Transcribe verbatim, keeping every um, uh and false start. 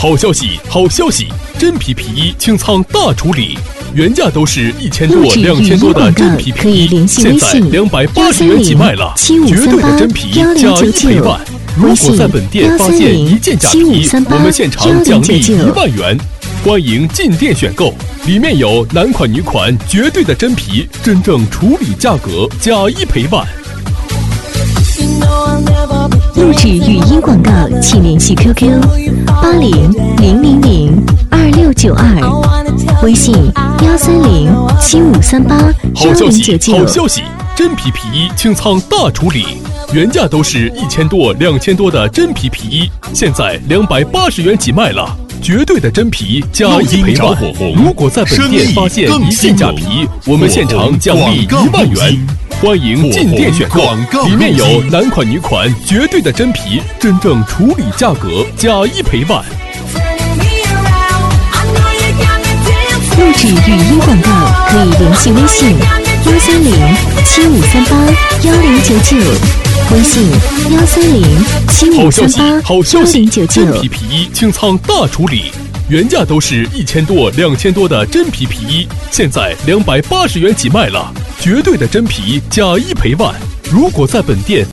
好消息，好消息！真皮皮衣清仓大处理，原价都是一千多、两千多的真皮皮衣，现在两百八十元起卖了，绝对的真皮，假一赔万。如果在本店发现一件假皮，我们现场奖励一万元。欢迎进店选购，里面有男款、女款，绝对的真皮，真正处理价格，假一赔万。 录制语音广告，请联系 Q Q 八零零零零二六九二，微信幺三零七五三八幺零九九。 好消息！真皮皮衣清仓大处理，原价都是一千多、两千多的真皮皮衣，现在两百八十元起卖了。绝对的真皮，假一赔万。如果在本店发现一件假皮，我们现场奖励一万元。欢迎进店选购，里面有男款、女款，绝对的真皮，真正处理价格，假一赔万。 录制语音广告可以联系微信幺三零七五三八幺零九九，微信幺三零七五三八幺零九九。 真皮皮衣清仓大处理，原价都是一千多、两千多的真皮皮衣，现在两百八十元起卖了，绝对的真皮，假一赔万。如果在本店